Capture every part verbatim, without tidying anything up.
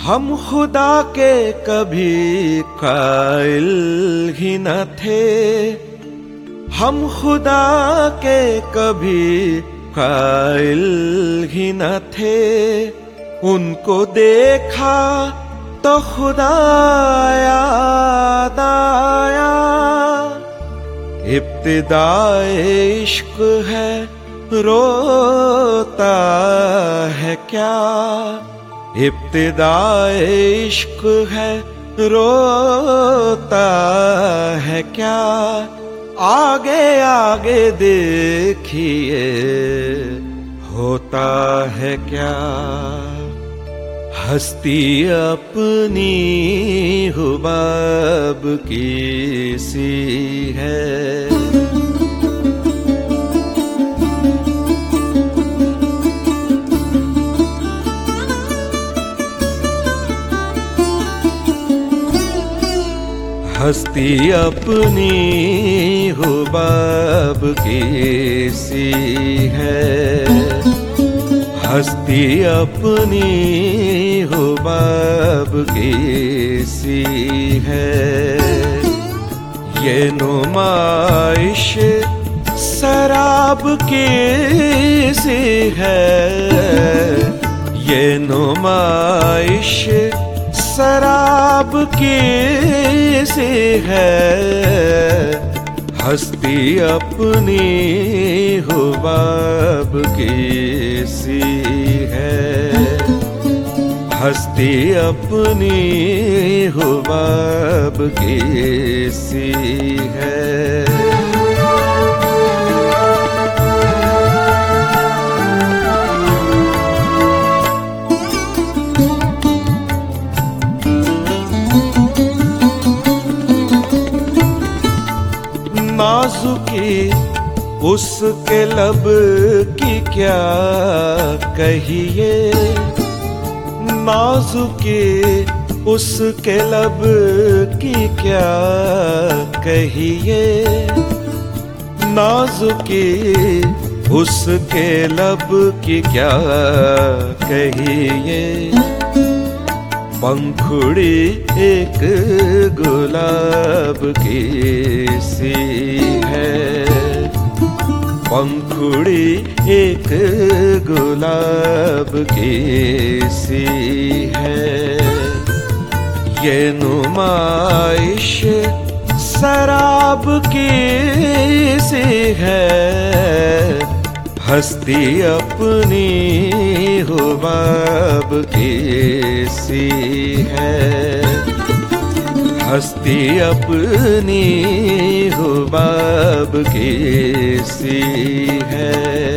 हम खुदा के कभी कायल ही न थे, हम खुदा के कभी कायल ही न थे। उनको देखा तो खुदा याद आया। इब्तिदाए इश्क है रोता है क्या, इब्तिदाए इश्क है रोता है क्या। आगे आगे देखिए होता है क्या। हस्ती अपनी हुबाब की सी है। हस्ती अपनी हुबाब की सी है। हस्ती अपनी हुबाब की सी है। ये नुमाइश शराब की सी है। ये नुमाइश शराब की सी है। हस्ती अपनी हुबाब की सी है। हस्ती अपनी हुबाब की सी है। नाजुकी उसके लब की क्या कहिए। नाजुकी उसके लब की क्या कहिए। नाजुकी उसके लब की क्या कहिए। पंखुड़ी एक गुलाब की सी है। पंखुड़ी एक गुलाब की सी है। ये नुमाइश शराब की सी है। हस्ती अपनी हुबाब की सी है। हस्ती अपनी हुबाब की सी है।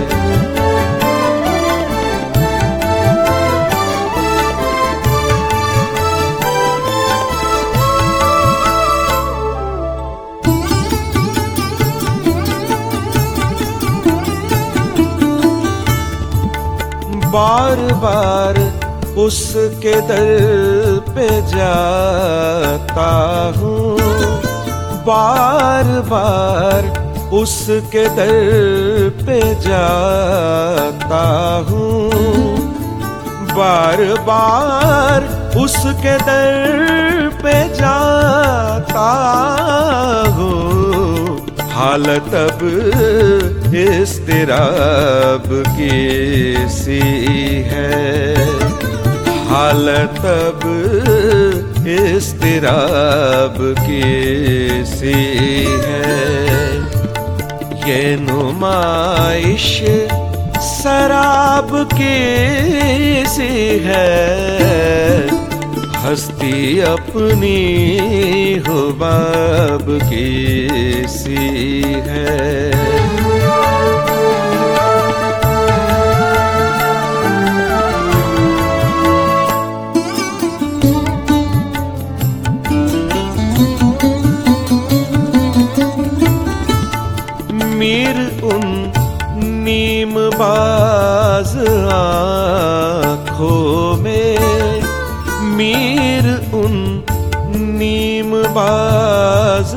बार बार उसके दर पे जाता हूँ। बार बार उसके दर पे जाता हूँ। बार बार उसके दर पे जाता हूँ। हालत अब इस्तिराब की सी है। हालत अब इस्तिराब की सी है। ये नुमाइश शराब की सी है। हस्ती अपनी हुबाब की सी है। मीर उन नीम बाज आँखों में। मीर उन नीम बाज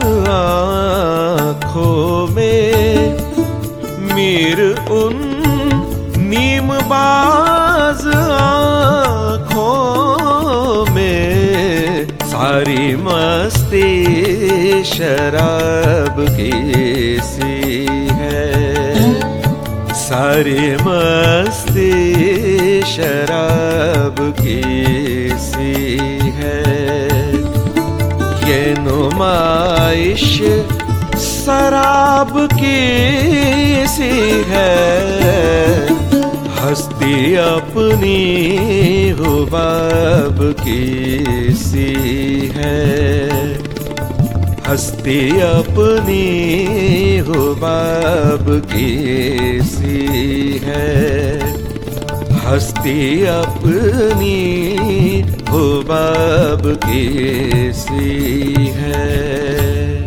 आँखों में। मीर उन नीम बाज आँखों शराब की सी है, सारी मस्ती शराब की सी है। ये नुमाइश शराब की सी है, हस्ती अपनी हुबाब की सी है, हस्ती अपनी हुबाब की सी है, हस्ती अपनी हुबाब की सी है।